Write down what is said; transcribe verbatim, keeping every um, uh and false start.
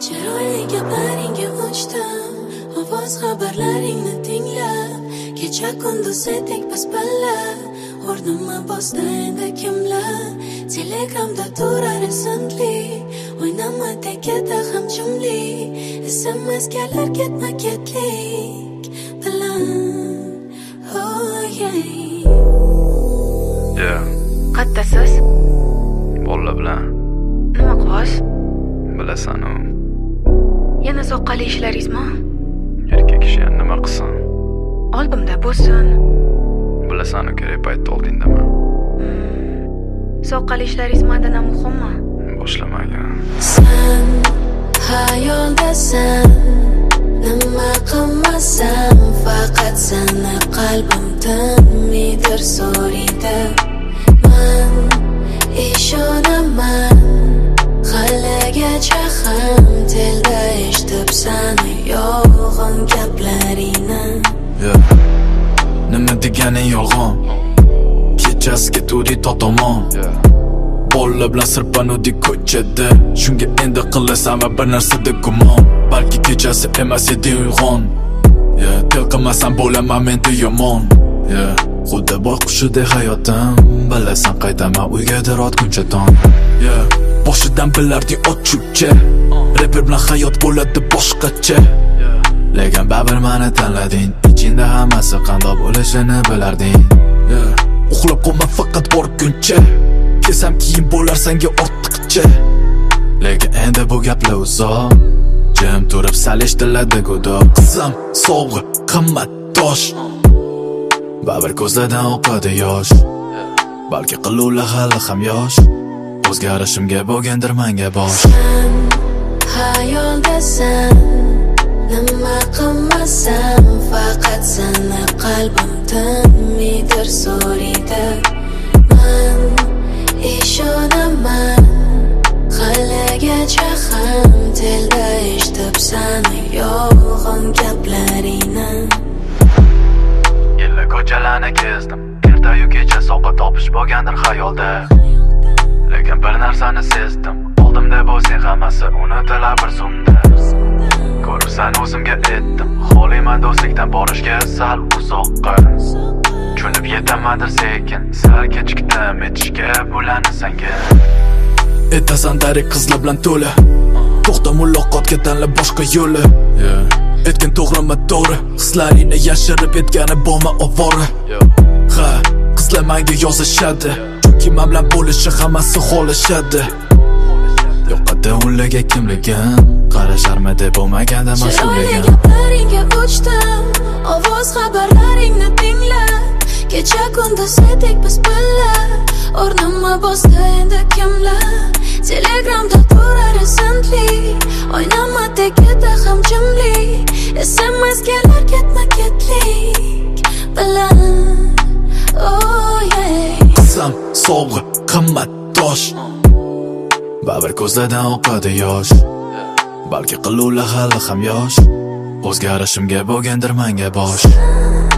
Chiroyli gaplaringga uchdim, ovoz xabarlaringni tinglab, kecha kunduz edik biz birga. O'rnimni bosdi endi kimlar? Telegramda turar esintli, o'ynama tekada ham chimli. S M S kelar ketma ketlik bilan. Oh yeah. Yeah. Qattasiz? Bolla bilan. Nima qilyapsiz? Bilasan-ku. Yana soqqali ishlaringizmi? Erkak kishi nima qilsin? Oldimda bo'lsin. Bilasan-ku, kerak paytda oldingdaman. Soqqali ishlaringiz mendan ham muhimmi? Boshlamagan. Sen hayoldasan, nima qilmasam, faqat seni qalbim tinmaydir so'raydi. Men ishonaman, haligacha ham tilda eshitib seni yolg'on gaplaringni. Yeah. Nima deganing yolg'on? Kechasiga turi totomon. Bolla bilan sirpanuvdik ko'chada. Shunga endi qilasan va bir narsada gumon. Balki kechasi emas edi uyg'on. Yeah, tel qilmasam bo'laman menda yomon. Yeah, xuddi boqishidek hayotim. Bilasan qaytaman uyga otguncha tong. Yeah, boshidan bilarding ochuvchi. Rapper bilan hayot bo'ladi boshqacha. Lekin baribir meni tanlading. Ichingda hammasi qandoq bo'lishini bilarding. Yeah, uxlab qolma faqat borguncha. Kesam keyin bo'lar senga ortiqcha. Lekin endi bu gaplar uzoq. Jim turib sal eshitiladi go'doq. Qizim sovg'a qimmat tosh. Baribir ko'zlardan oqadi yosh. Balki qiluvlar hali ham yosh. O'zgarishimga bo'lgandir menga bosh. Sen hayoldasan, nima qilmasam, faqat seni qalbim tinmaydir so'raydi. Men ishonaman, haligacha ham tilda eshitib seni yolg'on gaplaringni. Yilla ko'chalarni kezdim. Ertayu kecha soqqa topish bo'lgandir xayolda. Lekin bir narsani sezdim. Oldimda bo'lsang hammasi unutilar bir zumda. Ko'rsan o'zimga aytdim, xohlayman do'stlikdan borishga sal uzoqqa. Tushunib yetamandir sekin, sal kechikdim etishga bularni senga. Aytasan darik qizlar bilan to'la. To'xta muloqotga tanlab boshqa yo'li. Aytgan to'g'rimi to'g'ri, hislaringni yashirib aytgani bo'lma ovora. Ha, qizlar menga yozishadi, chunki men bilan bo'lishi hammasi xohlashadi. Yo'qada ularga kimligim, qarasharmi deb bo'lmaganda mas'ulligim. Gaplaringga uchdim, ovoz xabarlaringni tinglab, kecha kunduz edik biz birga. O'rnimni bosdi endi kimlar? Telegramda turar esintli, o'ynama tekada ham chimli. S M S kelar ketma ketlik bilan. Oh yeah. Qizim sovg'a qimmat tosh. Baribir ko'zlardan oqadi yosh. Balki qiluvlar hali ham yosh. O'zgarishimga bo'lgandir menga bosh.